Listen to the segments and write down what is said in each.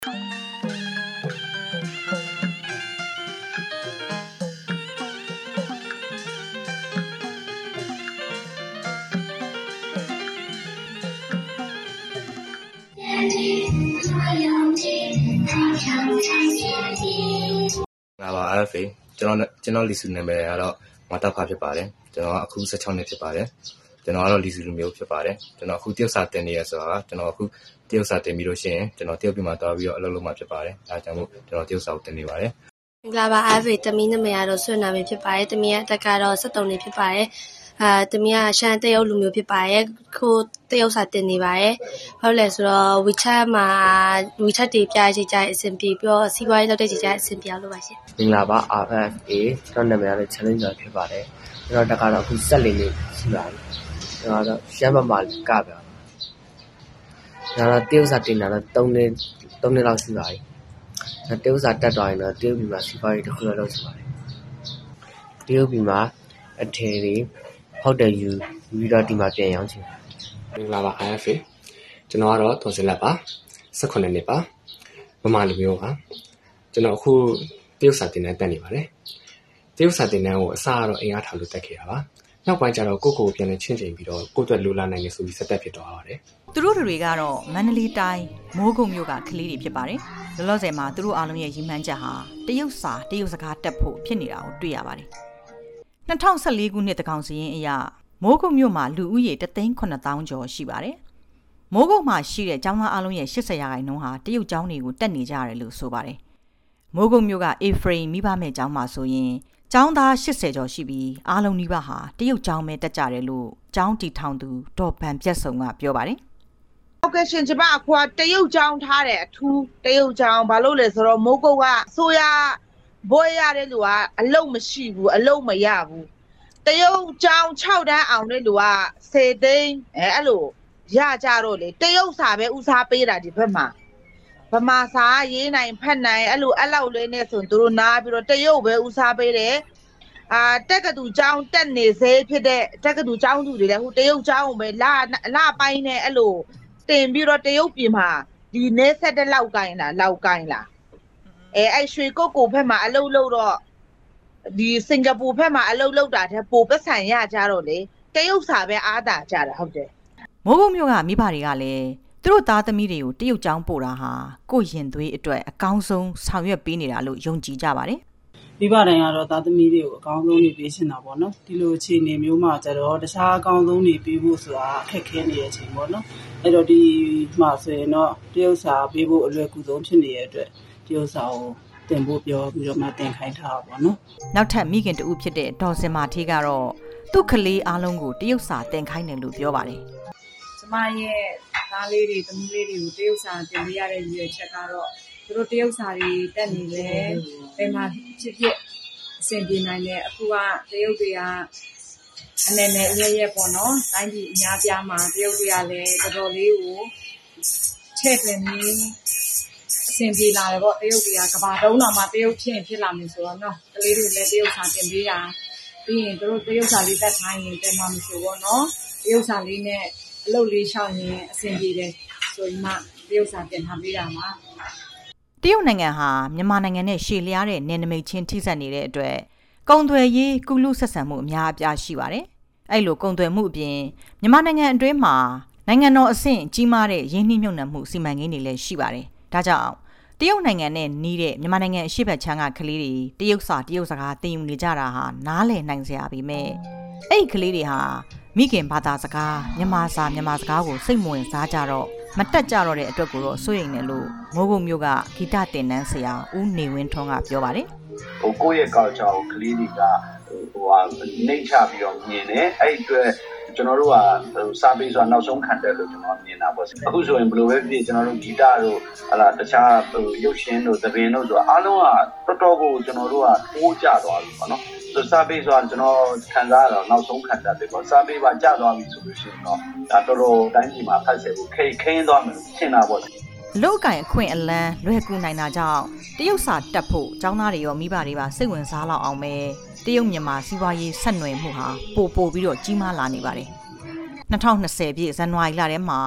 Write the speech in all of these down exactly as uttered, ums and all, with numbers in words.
ငါပါအားဖေကျွန်တော်ကျွန်တော်လီစုနာမည်ကတော့မတောက်ခါဖြစ်ပါတယ်ကျွန်တော်အခုสิบหกနှစ်ဖြစ်ပါတယ်ကျွန်တော်ကတော့လီစုလူမျိုးဖြစ်ပါတယ်ကျွန်တော်အခုတရုတ်စာတင်နေရဆိုတာကျွန်တော်အခုတရုတ်စာတင်ပြီးလို့ရှိရင်ကျွန်တော်တရုတ်ပြည်မှာသွားပြီးတော့အလုပ်လုပ်မှာဖြစ်ပါတယ်အဲဒါကြောင့်မို့ကျွန်တော်တရုတ်စာကိုတင်နေပါတယ်မင်္ဂလာပါအားဖေတမီးနာမည်ကတော့ဆွေနာမည်ဖြစ်ပါတယ်တမီးရဲ့အသက်ကတော့สิบสองနှစ်ဖြစ်ပါတယ်အာတမီးကရှမ်းတရုတ်လူမျိုးဖြစ်ပါတယ်ခုတရုတ်စာတင်နေပါတယ်ဟုတ်လဲဆိုတော့ WeChat မှာ WeChat တွေပြရကြအဆင်ပြေပြီးတော့စီးပွားရေးလုပ်တဲ့ကြအဆင်ပြေအောင်လုပ်ပါရှင်မင်္ဂလာပါ R F A ကျွန်တော်နာမည်ကတော့ challenge ဖြစ်ပါတယ်ကျွန်တော်တကတော့အခုဆက်လေးလေးရှိပါတယ်ကျွန်တော်ကတော့ရှမ်းဘက်မှာကပြကျွန်တော်တရုတ်စာတင်တာတော့3နှစ်3နှစ်လောက်ရှိပါပြီတရုတ်စာတက်သွားရင်တော့တရုတ်ပြည်မှာစီးပွားရေးတစ်ခုလောက်လုပ်ချင်ပါတယ်တရုတ်ပြည်မှာအထည်တွေဟုတ်တယ်ယူပြီးတော့ဒီမှာပြန်ရောင်းချင်မင်္ဂလာပါ R F A ကျွန်တော်ကတော့တော်စင်လက်ပါสิบหกနှစ်ပါမမလူမျိုးပါကျွန်တော်အခုတရုတ်စာတင်တန်းတက်နေပါတယ်တရုတ်စာတင်တန်းကိုအစကတော့အင်အားထားလို့တက်ခဲ့တာပါနောက်ပိုင်းကျတော့ကိုကိုကိုပြန်လဲချင်းချင်းပြီးတော့ကိုအတွက်လိုလာနိုင်နေဆိုပြီးစက်တက်ဖြစ်သွားပါတယ်သူတို့တွေကတော့မန္တလေးတိုင်းမိုးကုတ်မြို့ကကလေးတွေဖြစ်ပါတယ်လောလောဆယ်မှာသူတို့အားလုံးရဲ့ရည်မှန်းချက်ဟာတရုတ်စာတရုတ်စကားတက်ဖို့ဖြစ်နေတာကိုတွေ့ရပါတယ်၂၀၁၄ခုနှစ်တကောင်စီရင်အရမိုးကုတ်မြို့မှာလူဦးရေတစ်သိန်းခုနှစ်သောင်းကျော်ရှိပါတယ်မိုးကုတ်မှာရှိတဲ့ကျောင်းသားအားလုံးရဲ့၈၀ရာခိုင်နှုန်းဟာတရုတ်ကျောင်းတွေကိုတက်နေကြရတယ်လို့ဆိုပါတယ်မိုးကုတ်မြို့က A-frame မိဘမဲ့ကျောင်းမှာဆိုရင်ကျောင်းသား၈၀ကျော်ရှိပြီးအားလုံးနီးပါးဟာတရုတ်ကျောင်းပဲတက်ကြတယ်လို့ကျောင်းတီထောင်သူဒေါ်ဗန်ပြတ်စုံကပြောပါတယ်ဟုတ်ကဲ့ရှင်ကျမအခုကတရုတ်ကျောင်းထားတယ်အထူးတရုတ်ကျောင်းဘာလို့လဲဆိုတော့မိုးကုတ်ကအစိုးရဘွဲရတဲ့လူကအလုံမရှိဘူးအလုံမရဘူးတရုတ်ကျောင်း၆တန်းအောင်တဲ့လူက十သိန်းအဲအဲ့လိုရကြတော့လေတရုတ်စာပဲဦးစားပေးတာဒီဘက်မှာဗမာစာရေးနိုင်ဖတ်နိုင်အဲ့လိုအဲ့လောက်လေးနဲ့ဆိုသူတို့နားပြီးတော့တရုတ်ပဲဦးစားပေးတယ်အာတက်ကတူကျောင်းတက်နေစေဖြစ်တဲ့တက်ကတူကျောင်းသူတွေလည်းဟိုတရုတ်ကျောင်းကိုပဲလာလာပိုင်းနဲ့အဲ့လိုတင်ပြီးတော့တရုတ်ပြည်မှာဒီနေဆက်တဲ့လောက်ကိုင်းလားလောက်ကိုင်းလားအဲအဲ့ရွှေကုတ်ကိုဘက်မှာအလုတ်လို့တော့ဒီစင်ကာပူဘက်မှာအလုတ်လောက်တာတဲ့ပိုပတ်ဆံရကြတော့လေတရုတ်စာပဲအားတာကြတာဟုတ်တယ်မိုးကုတ်မြို့ကမိဘတွေကလည်းသူတို့သားသမီးတွေကိုတရုတ်ကျောင်းပို့တာဟာကိုယ့်ရင်သွေးအတွက်အကောင်းဆုံးဆောင်ရွက်ပေးနေတာလို့ယုံကြည်ကြပါတယ်မိဘတိုင်းကတော့သားသမီးတွေကိုအကောင်းဆုံးနေပေးရှင်တာပေါ့နော်ဒီလိုအခြေအနေမျိုးမှာကျတော့တခြားအကောင်းဆုံးနေပေးဖို့ဆိုတာအခက်ခဲနေတဲ့အချိန်ပေါ့နော်အဲ့တော့ဒီမှာဆိုရင်တော့တရုတ်စာပေးဖို့အလွယ်ကူဆုံးဖြစ်နေတဲ့အတွက်တရုတ်စာကိုတင်ဖို့ပြောပြီးတော့မှတင်ခိုင်းထားတာပေါ့နော်နောက်ထပ်မိခင်တူဖြစ်တဲ့ဒေါ်စင်မာထေးကတော့သူ့ကလေးအားလုံးကိုတရုတ်စာတင်ခိုင်းတယ်လို့ပြောပါတယ်ကျမရဲ့သားလေးတွေသမီးလေးတွေကိုတရုတ်စာတင်ပေးရတဲ့ရည်ရွယ်ချက်ကတော့သူတို့တရုတ်စာတွေတက်နေလဲဘယ်မှာဖြစ်ဖြစ်အဆင်ပြေနိုင်တယ်အခုကတရုတ်တွေကနေနဲ့ရဲရဲပေါ့နော်တိုင်းပြည်အများပြားမှာတရုတ်တွေကလည်းတော်တော်လေးကိုချဲ့သွင်းပြီးအဆင်ပြေလာတယ်ပေါ့တရုတ်တွေကကဘာတုံးတော်မှာတရုတ်ဖြစ်ဖြစ်လာမယ်ဆိုတော့နော်ကလေးတွေလည်းတရုတ်စာတင်ပေးတာပြီးရင်တို့တရုတ်စာလေးတက်ထိုင်းရင်တင်မှာမဆိုပေါ့နော်တရုတ်စာလေးနဲ့အလုပ်လေးရှောင်ရင်အဆင်ပြေတယ်ဆိုရင်မှတရုတ်စာတင်ထားပေးတာမှာတရုတ်နိုင်ငံဟာမြန်မာနိုင်ငံနဲ့ရှေ့လျားတဲ့နယ်နိမိတ်ချင်းထိစပ်နေတဲ့အတွက်ကုန်သွယ်ရေးကုလူဆက်ဆံမှုအများအပြားရှိပါတယ်။အဲ့လိုကုန်သွယ်မှုအပြင်မြန်မာနိုင်ငံအတွင်းမှာနိုင်ငံတော်အဆင့်ကြီးမားတဲ့ရင်းနှီးမြှုပ်နှံမှုစီမံကိန်းတွေလည်းရှိပါတယ်။ဒါကြောင့်တရုတ်နိုင်ငံနဲ့နီးတဲ့မြန်မာနိုင်ငံအရှေ့ဘက်ခြမ်းကကလေးတွေတရုတ်စာတရုတ်စကားသင်ယူနေကြတာဟာနားလည်နိုင်စရာပေမဲ့အဲ့ဒီကလေးတွေဟာမိခင်ဘာသာစကားမြန်မာစာမြန်မာစကားကိုစိတ်မဝင်စားကြတော့မတက်ကြတော့တဲ့အတွက်ကိုတော့စိုးရိမ်တယ်လို့မိုးကုတ်မြို့ကဂီတတင်နန်းဆရာဦးနေဝင်းထွန်းကပြောပါတယ်ဟိုကိုယ့်ရဲ့ culture ကိုကလေးတွေကဟိုဟာနှိမ့်ချပြီးတော့မြင်တယ်အဲ့အတွက်ကျွန်တော်တို့ကဟိုစာပေဆိုတာနောက်ဆုံးခံတယ်လို့ကျွန်တော်မြင်တာပေါ့အခုဆိုရင်ဘယ်လိုပဲဖြစ်ကျွန်တော်တို့ဂီတတို့ဟလာတခြားဟိုရုပ်ရှင်တို့သဘင်တို့ဆိုအားလုံးကတော်တော်ကိုကျွန်တော်တို့ကတိုးကြသွားပြီပေါ့နော်ဆိုစာပေဆိုတာကျွန်တော်ခံစားရတော့နောက်ဆုံးခံတတ်တယ်ပေါ့စာပေပါကြသွားပြီဆိုလို့ရှိရင်တော့ဒါတော်တော်တိုင်းပြည်မှာဖတ်ဆက်ဖို့ခိခင်းသွားမယ်ရှင်းတာပေါ့လောက်ကင်အခွင့်အလန်းလွယ်ကူနိုင်တာကြောင့်တရုတ်စာတက်ဖို့ကျောင်းသားတွေရောမိဘတွေပါစိတ်ဝင်စားလောက်အောင်ပဲတရုတ်မြန်မာစီးပွားရေးဆက်နွယ်မှုဟာပိုပိုပြီးတော့ကြီးမားလာနေပါတယ်၂၀၂၀ပြည့်ဇန်နဝါရီလထဲမှာ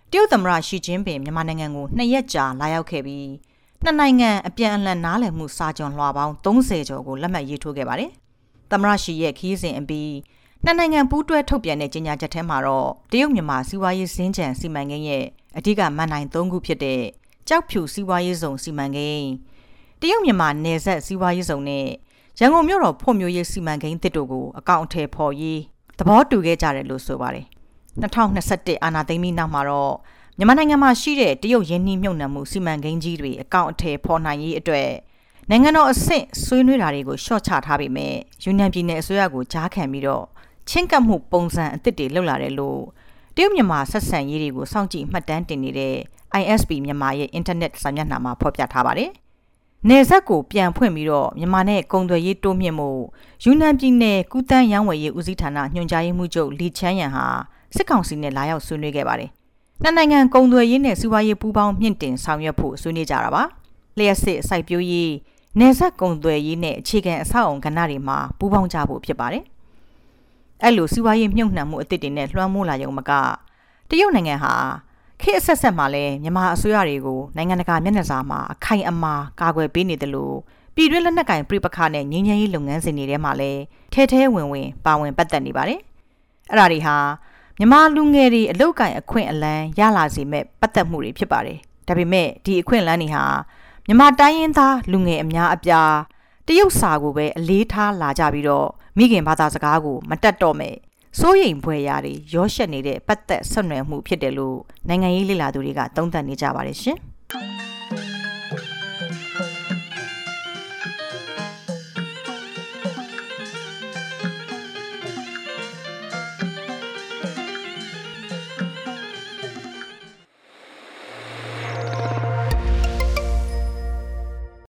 တရုတ်သမ္မတရှီကျင်းပင်မြန်မာနိုင်ငံကိုနှစ်ရက်ကြာလာရောက်ခဲ့ပြီးနှစ်နိုင်ငံအပြန်အလှန်နားလည်မှုစာချုပ်လွှာပေါင်းသုံးဆယ်ကျော်ကိုလက်မှတ်ရေးထိုးခဲ့ပါတယ်။သမ္မတရှီရဲ့ခီးစဉ်အပြီးနှစ်နိုင်ငံပူးတွဲထုတ်ပြန်တဲ့ကြေညာချက်ထဲမှာတော့တရုတ်မြန်မာစီးပွားရေးစင်ကြံစီမံကိန်းရဲ့အဓိကမန်နိုင်သုံးခုဖြစ်တဲ့ကြောက်ဖြူစီးပွားရေးဇုံစီမံကိန်းတရုတ်မြန်မာနယ်စပ်စီးပွားရေးဇုံနဲ့ရန်ကုန်မြို့တော်ဖွံ့ဖြိုးရေးစီမံကိန်းတစ်တို့ကိုအကောင့်အထည်ဖော်ရေးသဘောတူခဲ့ကြတယ်လို့ဆိုပါတယ်။၂၀၂၁အာဏာသိမ်းပြီးနောက်မှာတော့မြန်မာနိုင်ငံမှာရှိတဲ့တရုတ်ရင်းနှီးမြှုပ်နှံမှုစီမံကိန်းကြီးတွေအကောင့်အထည်ဖော်နိုင်ရေးအတွက်နိုင်ငံတော်အဆင့်ဆွေးနွေးတာတွေကိုရှော့ချထားပေမဲ့ယူနန်ပြည်နယ်အစိုးရကိုကြားခံပြီးတော့ချင်းကပ်မှုပုံစံအသစ်တွေလုပ်လာတယ်လို့တရုတ်မြန်မာဆက်ဆံရေးတွေကိုစောင့်ကြည့်မှတ်တမ်းတင်နေတဲ့ I S P မြန်မာရဲ့ internet စာမျက်နှာမှာဖော်ပြထားပါတယ်။နယ်စပ်ကိုပြန်ဖွင့်ပြီးတော့မြန်မာနဲ့ကုန်သွယ်ရေးတိုးမြင့်မှုယူနန်ပြည်နယ်ကုသန်းရောင်းဝယ်ရေးဦးစီးဌာနညွှန်ကြားရေးမှူးချုပ်လီချမ်းရန်ဟာစစ်ကောင်စီနဲ့လာရောက်ဆွေးနွေးခဲ့ပါတယ်။နှစ်နိုင်ငံကုန်သွယ်ရေးနဲ့စီးပွားရေးပူးပေါင်းမြင့်တင်ဆောင်ရွက်ဖို့ဆွေးနွေးကြတာပါ။လျှက်စစ်စိုက်ပျိုးရေးနယ်စပ်ကုန်သွယ်ရေးနဲ့အခြေခံအဆောက်အုံကဏ္ဍတွေမှာပူးပေါင်းကြဖို့ဖြစ်ပါတယ်။အဲ့လိုစီးပွားရေးမြှုပ်နှံမှုအသစ်တွေနဲ့လွှမ်းမိုးလာရုံမကတရုတ်နိုင်ငံဟာခေတ်အဆက်ဆက်မှာလည်းမြန်မာအစိုးရတွေကိုနိုင်ငံတကာမျက်နှာစာမှာအခိုင်အမာကာကွယ်ပေးနေတယ်လို့ပြည်တွင်းလက်နက်ကင်ပြပခါနဲ့ငြိမ်းချမ်းရေးလုပ်ငန်းစဉ်တွေထဲမှာလည်းထဲထဲဝင်ဝင်ပါဝင်ပတ်သက်နေပါတယ်။အဲ့ဒါတွေဟာမြန်မာလူငယ်တွေအလုတ်ကင်အခွင့်အလမ်းရလာစေမဲ့ပတ်သက်မှုတွေဖြစ်ပါတယ်။ဒါပေမဲ့ဒီအခွင့်အလမ်းတွေဟာမြန်မာတိုင်းရင်းသားလူငယ်အများအပြားတရုတ်စာကိုပဲအလေးထားလာကြပြီးတော့မိခင်ဘာသာစကားကိုမတတ်တော့မဲ့စိုးရိမ်ဖွယ်ရာတွေရောရှက်နေတဲ့ပတ်သက်ဆက်နွယ်မှုဖြစ်တယ်လို့နိုင်ငံရေးလေ့လာသူတွေကသုံးသပ်နေကြပါတယ်ရှင်။